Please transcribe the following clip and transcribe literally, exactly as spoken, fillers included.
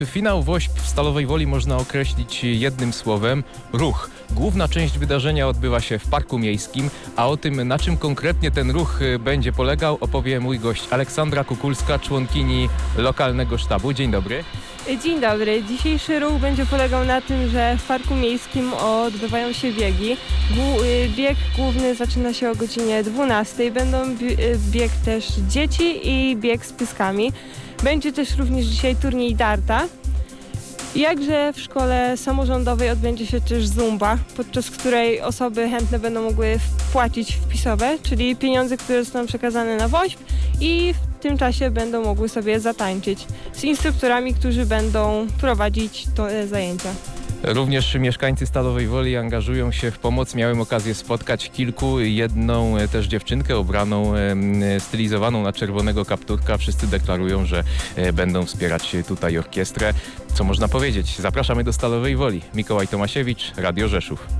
Finał Wośp w Stalowej Woli można określić jednym słowem: ruch. Główna część wydarzenia odbywa się w Parku Miejskim, a o tym, na czym konkretnie ten ruch będzie polegał, opowie mój gość Aleksandra Kukulska, członkini lokalnego sztabu. Dzień dobry. Dzień dobry. Dzisiejszy ruch będzie polegał na tym, że w Parku Miejskim odbywają się biegi. Bieg główny zaczyna się o godzinie dwunastej. Będą bieg też dzieci i bieg z pyskami. Będzie też również dzisiaj turniej darta. Jakże w szkole samorządowej odbędzie się też zumba, podczas której osoby chętne będą mogły wpłacić wpisowe, czyli pieniądze, które zostaną przekazane na Wośp, i w tym czasie będą mogły sobie zatańczyć z instruktorami, którzy będą prowadzić te zajęcia. Również mieszkańcy Stalowej Woli angażują się w pomoc. Miałem okazję spotkać kilku, jedną też dziewczynkę ubraną, stylizowaną na czerwonego kapturka. Wszyscy deklarują, że będą wspierać tutaj orkiestrę. Co można powiedzieć? Zapraszamy do Stalowej Woli. Mikołaj Tomasiewicz, Radio Rzeszów.